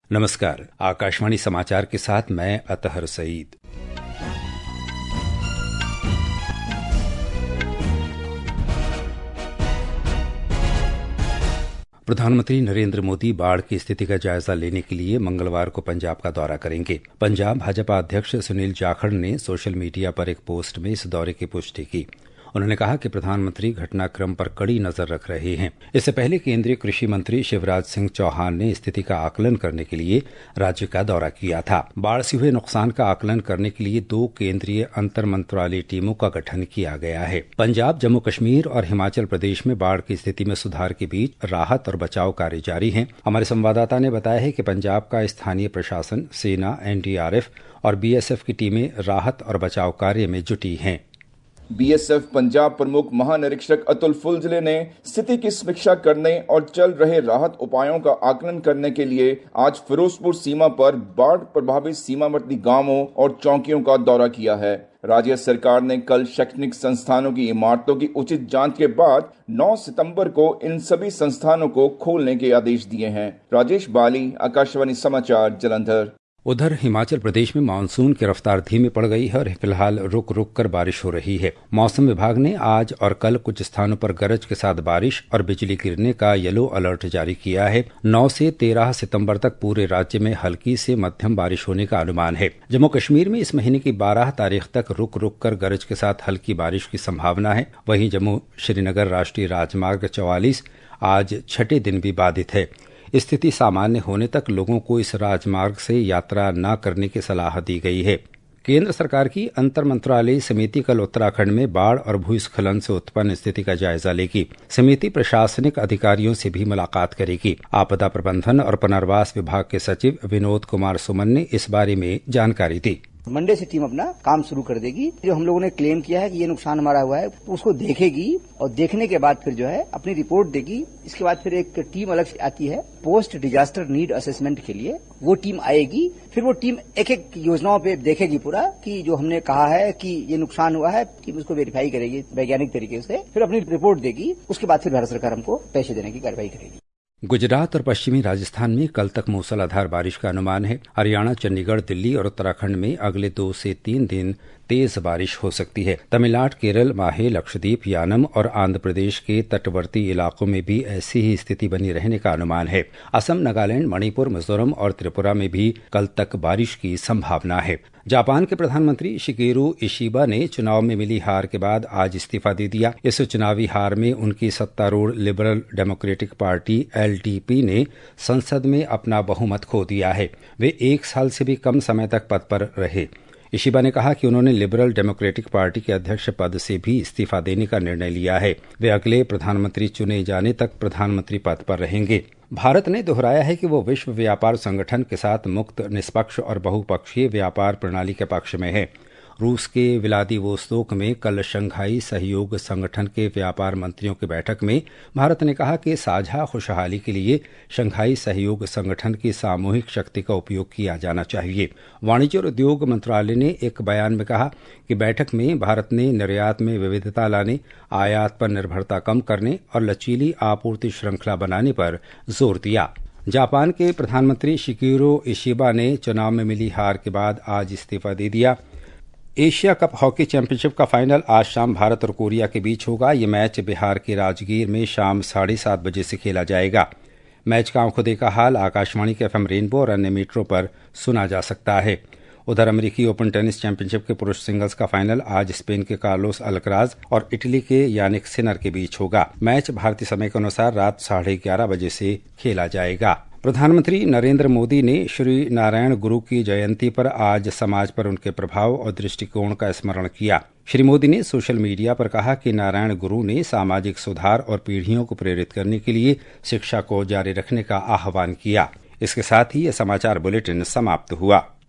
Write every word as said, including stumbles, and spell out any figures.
नमस्कार। आकाशवाणी समाचार के साथ मैं अतहर सईद। प्रधानमंत्री नरेंद्र मोदी बाढ़ की स्थिति का जायजा लेने के लिए मंगलवार को पंजाब का दौरा करेंगे। पंजाब भाजपा अध्यक्ष सुनील जाखड़ ने सोशल मीडिया पर एक पोस्ट में इस दौरे की पुष्टि की। उन्होंने कहा कि प्रधानमंत्री घटनाक्रम पर कड़ी नजर रख रहे हैं। इससे पहले केंद्रीय कृषि मंत्री शिवराज सिंह चौहान ने स्थिति का आकलन करने के लिए राज्य का दौरा किया था। बाढ़ से हुए नुकसान का आकलन करने के लिए दो केंद्रीय अंतर मंत्रालय टीमों का गठन किया गया है। पंजाब, जम्मू कश्मीर और हिमाचल प्रदेश में बाढ़ की स्थिति में सुधार के बीच राहत और बचाव कार्य जारी है। हमारे संवाददाता ने बताया है कि पंजाब का स्थानीय प्रशासन, सेना, एनडीआरएफ और बीएसएफ की टीमें राहत और बचाव कार्य में जुटी हैं। बीएसएफ पंजाब प्रमुख महानिरीक्षक अतुल फुलझले ने स्थिति की समीक्षा करने और चल रहे राहत उपायों का आकलन करने के लिए आज फिरोजपुर सीमा पर बाढ़ प्रभावित सीमावर्ती गांवों और चौकियों का दौरा किया है। राज्य सरकार ने कल शैक्षणिक संस्थानों की इमारतों की उचित जांच के बाद नौ सितंबर को इन सभी संस्थानों को खोलने के आदेश दिए हैं। राजेश बाली, आकाशवाणी समाचार, जालंधर। उधर हिमाचल प्रदेश में मानसून की रफ्तार धीमी पड़ गई है और फिलहाल रुक रुक कर बारिश हो रही है। मौसम विभाग ने आज और कल कुछ स्थानों पर गरज के साथ बारिश और बिजली गिरने का येलो अलर्ट जारी किया है। नौ से तेरह सितंबर तक पूरे राज्य में हल्की से मध्यम बारिश होने का अनुमान है। जम्मू कश्मीर में इस महीने की बारह तारीख तक रुक रुक कर गरज के साथ हल्की बारिश की संभावना है। वहीं जम्मू श्रीनगर राष्ट्रीय राजमार्ग चौवालीस आज छठे दिन भी बाधित है। स्थिति सामान्य होने तक लोगों को इस राजमार्ग से यात्रा न करने की सलाह दी गई है। केंद्र सरकार की अंतर मंत्रालय समिति कल उत्तराखंड में बाढ़ और भूस्खलन से उत्पन्न स्थिति का जायजा लेगी। समिति प्रशासनिक अधिकारियों से भी मुलाकात करेगी। आपदा प्रबंधन और पुनर्वास विभाग के सचिव विनोद कुमार सुमन ने इस बारे में जानकारी दी। मंडे से टीम अपना काम शुरू कर देगी। जो हम लोगों ने क्लेम किया है कि ये नुकसान हमारा हुआ है, तो उसको देखेगी और देखने के बाद फिर जो है अपनी रिपोर्ट देगी। इसके बाद फिर एक टीम अलग से आती है पोस्ट डिजास्टर नीड असेसमेंट के लिए। वो टीम आएगी, फिर वो टीम एक एक योजनाओं पे देखेगी पूरा कि जो हमने कहा है कि ये नुकसान हुआ है, टीम उसको वेरीफाई करेगी वैज्ञानिक तरीके से, फिर अपनी रिपोर्ट देगी। उसके बाद फिर भारत सरकार हमको पैसे देने की कार्रवाई करेगी। गुजरात और पश्चिमी राजस्थान में कल तक मूसलाधार बारिश का अनुमान है। हरियाणा, चंडीगढ़, दिल्ली और उत्तराखंड में अगले दो से तीन दिन तेज बारिश हो सकती है। तमिलनाडु, केरल, माहे, लक्षद्वीप, यानम और आंध्र प्रदेश के तटवर्ती इलाकों में भी ऐसी ही स्थिति बनी रहने का अनुमान है। असम, नागालैंड, मणिपुर, मिजोरम और त्रिपुरा में भी कल तक बारिश की संभावना है। जापान के प्रधानमंत्री शिगेरू इशिबा ने चुनाव में मिली हार के बाद आज इस्तीफा दे दिया। इस चुनावी हार में उनकी सत्तारूढ़ लिबरल डेमोक्रेटिक पार्टी एलडीपी ने संसद में अपना बहुमत खो दिया है। वे एक साल से भी कम समय तक पद पर रहे। इशिबा ने कहा कि उन्होंने लिबरल डेमोक्रेटिक पार्टी के अध्यक्ष पद से भी इस्तीफा देने का निर्णय लिया है। वे अगले प्रधानमंत्री चुने जाने तक प्रधानमंत्री पद पर रहेंगे। भारत ने दोहराया है कि वो विश्व व्यापार संगठन के साथ मुक्त, निष्पक्ष और बहुपक्षीय व्यापार प्रणाली के पक्ष में है। रूस के व्लादिवोस्तोक में कल शंघाई सहयोग संगठन के व्यापार मंत्रियों की बैठक में भारत ने कहा कि साझा खुशहाली के लिए शंघाई सहयोग संगठन की सामूहिक शक्ति का उपयोग किया जाना चाहिए। वाणिज्य और उद्योग मंत्रालय ने एक बयान में कहा कि बैठक में भारत ने निर्यात में विविधता लाने, आयात पर निर्भरता कम करने और लचीली आपूर्ति श्रृंखला बनाने पर जोर दिया। जापान के प्रधानमंत्री शिगेरू इशिबा ने चुनाव में मिली हार के बाद आज इस्तीफा दे दिया। एशिया कप हॉकी चैंपियनशिप का फाइनल आज शाम भारत और कोरिया के बीच होगा। ये मैच बिहार के राजगीर में शाम साढ़े सात बजे से खेला जाएगा। मैच का आंखों देखा हाल आकाशवाणी के एफएम रेनबो और अन्य मीटरों पर सुना जा सकता है। उधर अमेरिकी ओपन टेनिस चैंपियनशिप के पुरुष सिंगल्स का फाइनल आज स्पेन के कार्लोस अल्कराज और इटली के यानिक सिनर के बीच होगा। मैच भारतीय समय के अनुसार रात साढ़े ग्यारह बजे से खेला जाएगा। प्रधानमंत्री नरेंद्र मोदी ने श्री नारायण गुरु की जयंती पर आज समाज पर उनके प्रभाव और दृष्टिकोण का स्मरण किया। श्री मोदी ने सोशल मीडिया पर कहा कि नारायण गुरु ने सामाजिक सुधार और पीढ़ियों को प्रेरित करने के लिए शिक्षा को जारी रखने का आह्वान किया। इसके साथ ही यह समाचार बुलेटिन समाप्त हुआ।